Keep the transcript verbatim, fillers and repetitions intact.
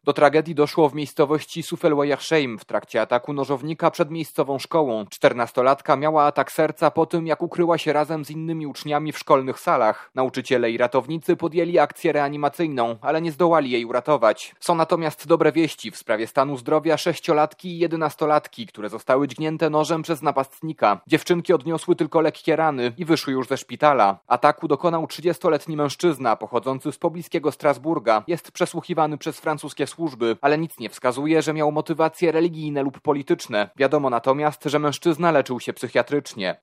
Do tragedii doszło w miejscowości Suffelweyersheim w trakcie ataku nożownika przed miejscową szkołą. Czternastolatka miała atak serca po tym, jak ukryła się razem z innymi uczniami w szkolnych salach. Nauczyciele i ratownicy podjęli akcję reanimacyjną, ale nie zdołali jej uratować. Są natomiast dobre wieści w sprawie stanu zdrowia sześciolatki i jedenastolatki, które zostały dźgnięte nożem przez napastnika. Dziewczynki odniosły tylko lekkie rany i wyszły już ze szpitala. Ataku dokonał trzydziestoletni mężczyzna pochodzący z pobliskiego Strasburga. Jest przesłuchiwany przez francuskie służby, ale nic nie wskazuje, że miał motywacje religijne lub polityczne. Wiadomo natomiast, że mężczyzna leczył się psychiatrycznie.